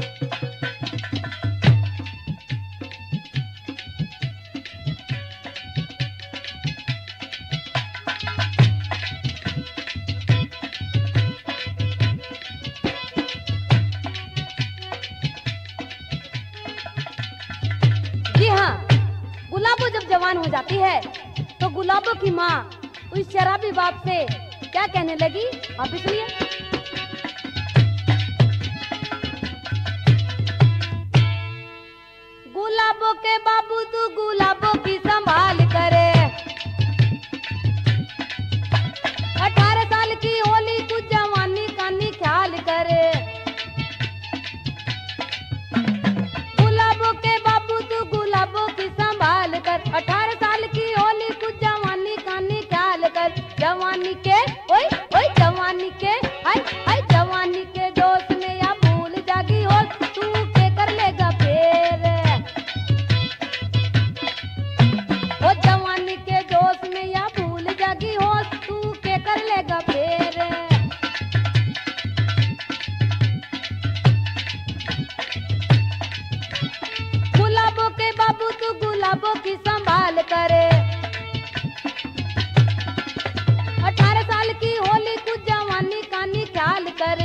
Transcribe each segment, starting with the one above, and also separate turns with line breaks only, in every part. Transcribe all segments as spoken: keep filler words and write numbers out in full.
जी हाँ, गुलाबो जब जवान हो जाती है तो गुलाबो की माँ उस शराबी बाप से क्या कहने लगी, आप भी सुनिए। गुलाबो के बाबू तू गुलाबो की संभाल करे, अठारह साल की होली कुछ जवानी का नी ख्याल करे। गुलाबो के बाबू तू गुलाबो की संभाल कर, अठारह साल की होली कुछ जवानी का नी ख्याल कर। जवानी के ओए ओए जवानी के हाय हाय जवानी के जोश में या भूल जागी हो तू के कर लेगा फेर। ओ जवानी के जोश में या भूल जागी हो तू के कर लेगा फेर। गुलाबों के बाबू तू गुलाबों की संभाल करे, अठारह साल की होली कुछ जवानी का नी ख्याल करे।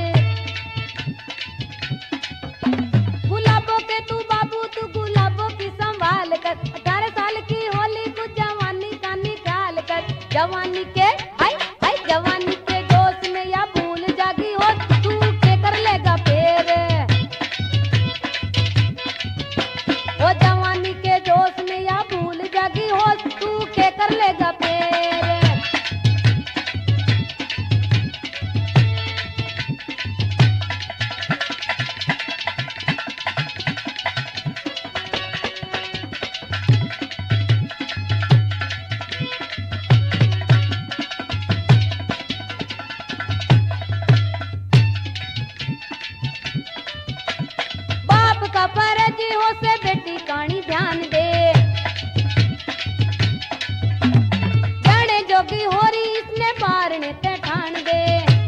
गुलाबों के तू बाबू तू गुलाबों की संभाल कर, अठारह साल की होली कुछ जवानी का नी ख्याल कर। जवानी के हाय हाय जवानी के जोश में या भूल जागी हो तू के कर लेगा फेर। ओ जवानी के जोश में या भूल जागी हो तू के कर लेगा फेर। बाप का फर्ज हो से बेटी कानी ध्यान दे, जाने जोगी हो रही इसने मारने ते ठान दे।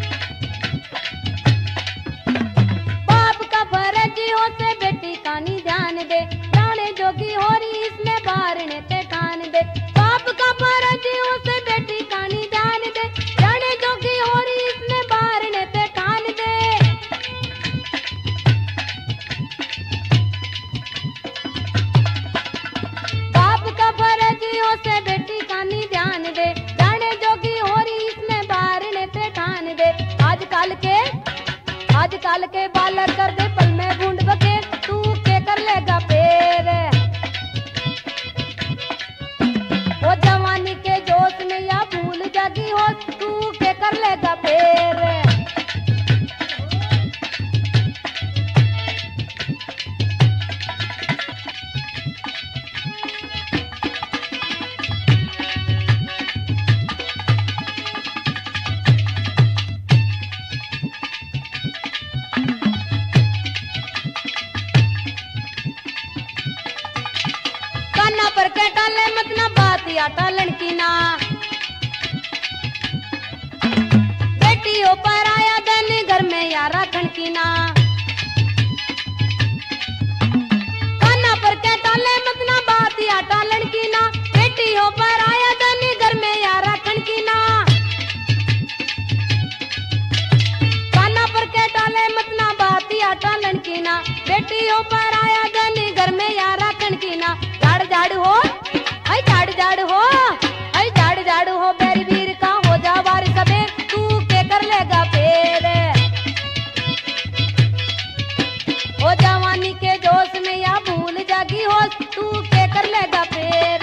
बाप का फर्ज हो से बेटी कानी ध्यान दे, जाने जोगी हो रही इसने मारने ते ठान दे। बाप का फर्ज हो से बेटी कानी ध्यान दे, जाने जोगी हो रही इसने मारने ते ठान दे। बाप का फर्ज हो से बेटी कानी ध्यान दे, जाने जोगी हो रही इसने बारने ते ठान दे। आजकल के आजकल के बालक कर दे पल में बूंद बके तू के कर लेगा फेर। वो जवानी के जोश में या भूल जागी हो तू के कर लेगा फेर। काना पर के टाले मत ना बात या टालन की ना, बेटियों पर आया दिन घर में या राखन की ना। काना पर के टाले मत ना बात या टालन की ना, बेटियों पर आया दिन घर में या राखन की ना। काना पर के टाले मत ना बात या टालन की ना, बेटियों पर आया दिन घर में या राखन की ना। झाड़ झाड़ हो आई झाड़ झाड़ हो आई झाड़ झाड़ हो बेरी वीर का हो जा बारिश सबे तू के कर लेगा फेर। ओ जवानी के जोश में या भूल जागी हो तू के कर लेगा फेर।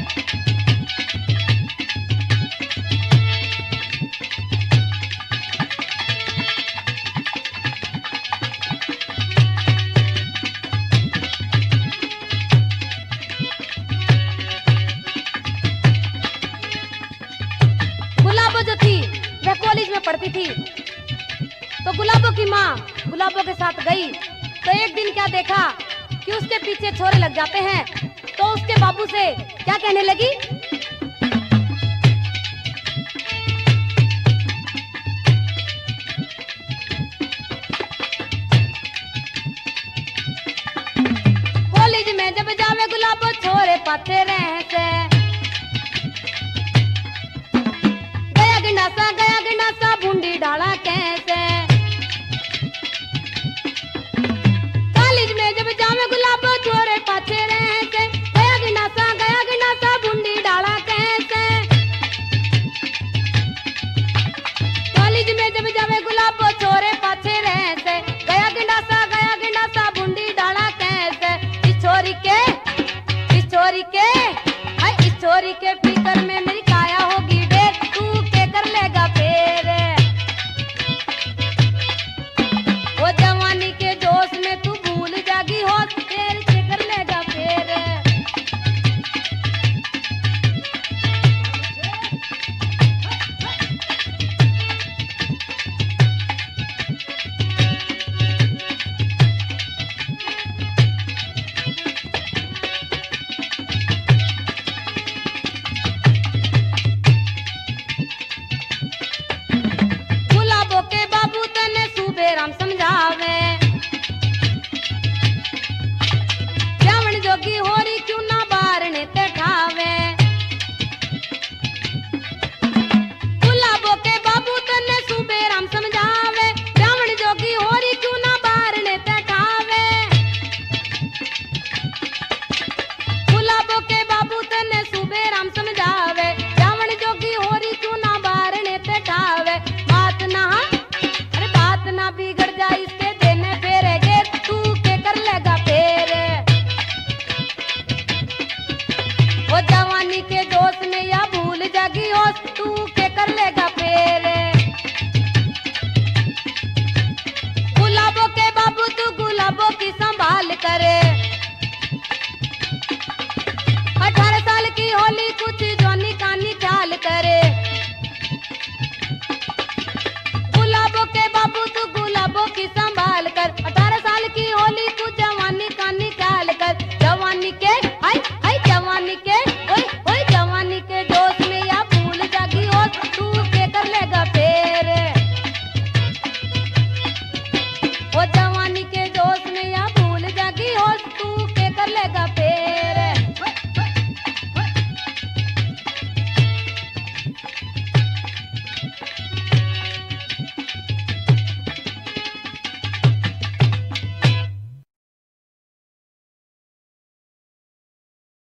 गुलाबो जो थी वह कॉलेज में पढ़ती थी, तो गुलाबो की माँ गुलाबो के साथ गई तो एक दिन क्या देखा कि उसके पीछे छोरे लग जाते हैं, तो उसके बाबू से क्या कहने लगी। पाथे रहसे गया गिंडासा गया गिंडासा बूंदी डाला कैसे